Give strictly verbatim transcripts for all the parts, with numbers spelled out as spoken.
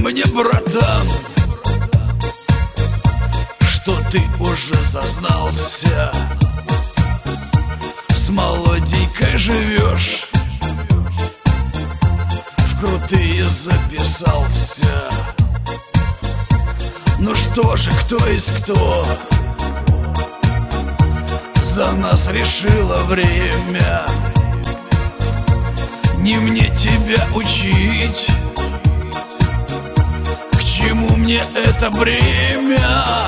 мне, братан, что ты уже зазнался, с молоденькой живешь, в крутые записался. Ну что же, кто есть кто? За нас решило время. Не мне тебя учить, к чему мне это бремя?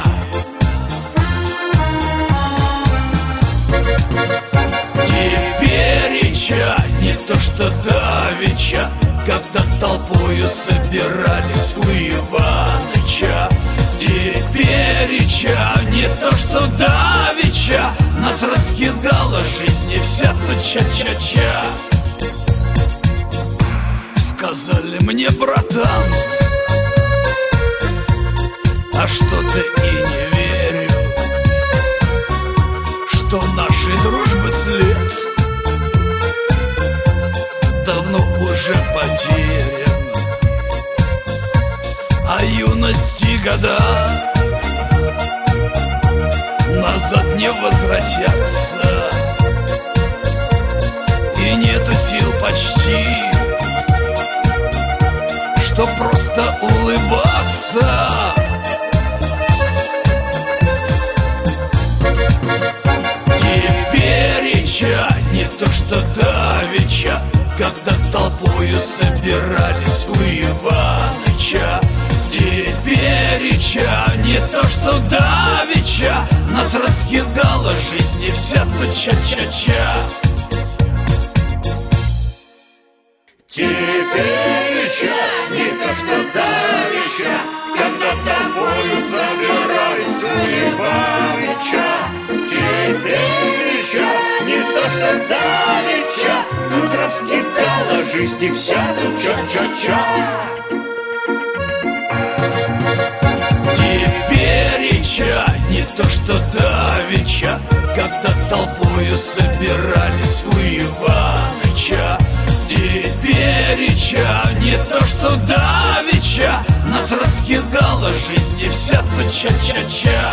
Теперича не то что давеча, когда толпою собирались у Иваныча. Теперича не то что давеча, нас раскидала жизнь и вся тут ча-ча-ча. Сказали мне, братан, а что-то и не верю, что нашей дружбы след давно уже потерян, а юности года назад не возвратятся, и нету сил почти, что просто улыбаться. Теперича не то что давеча, когда толпою собирались у Иваныча. Теперича не то что давеча, нас раскидала жизнь и вся тут ча-ча-ча. Теперича не то что давеча, когда тобою собирались у Иваныча. Теперича не то что давеча, нас раскидала жизнь и вся тут ча-ча-ча. Теперича не то что давеча, когда толпою собирались у Иваныча. Теперича не то что давеча, нас раскидала жизнь и вся тут ча-ча-ча.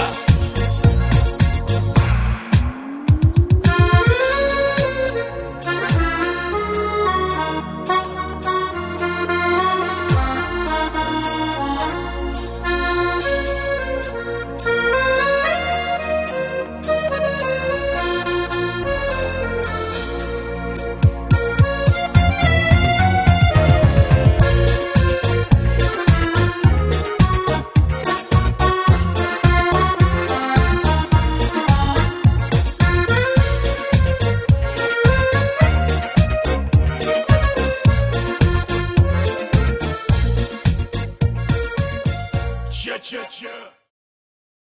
Cha-cha-cha.